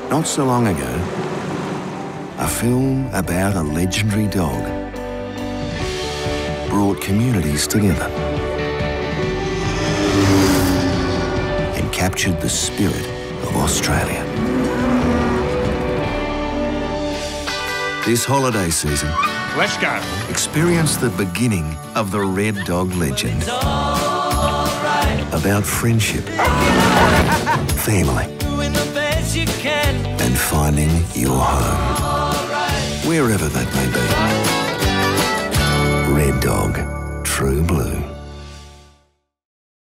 Not so long ago, a film about a legendary dog brought communities together and captured the spirit of Australia. This holiday season, let's go. Experience the beginning of the Red Dog legend. About friendship, family, and finding your home, wherever that may be. Red Dog, True Blue.